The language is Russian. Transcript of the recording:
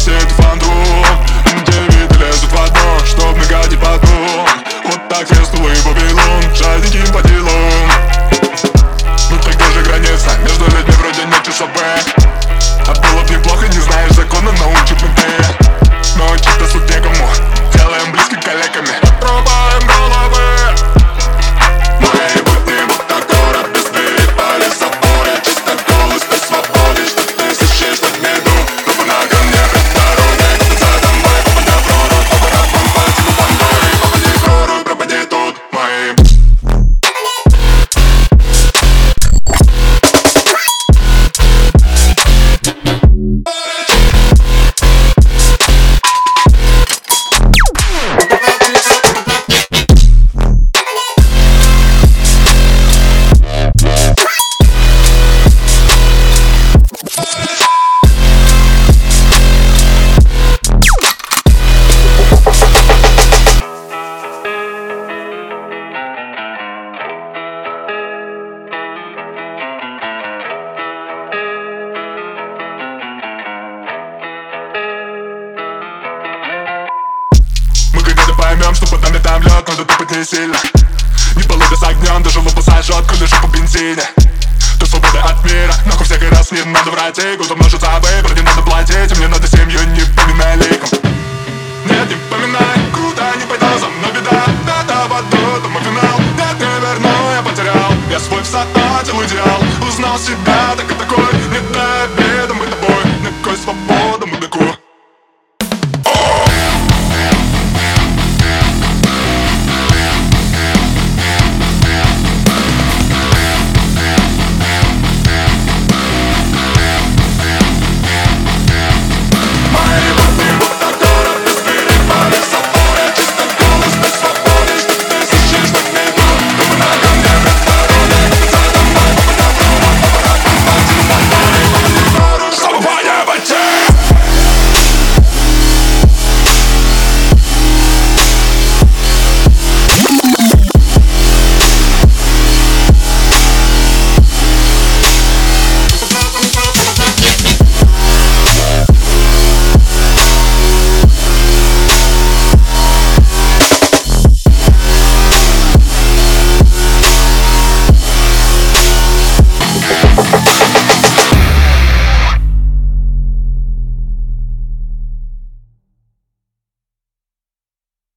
все это фантом. Девиты лезут в одно, чтоб нагадить потом. Вот так фестовый Вавилон, жадненьким по делам. Ну так где же граница? Между людьми вроде нет часов Б. А было б неплохо, не знаешь закона, научит бы ты. Но чисто суд некому, делаем близко коллегами. Отрубаем головы. Мои будни будто город без двери, пали собой. Чисто голос на свободе, что ты сущешь под меду. Группа на говне, пред дорогой, купить за домой. Попади в прорубь, попади в бомбать, в Пандоре. Попади в прорубь, пропади тут, мои. Поймем, что под нами там лед, надо тупать не сильно. Не полыга с огнем, даже лупу сожжет, колыши по бензине. Ты свобода от мира, нахуй всякий раз не надо врать. И года множится выбор, не надо платить, и мне надо семью, не поминай ликом. Нет, не поминай.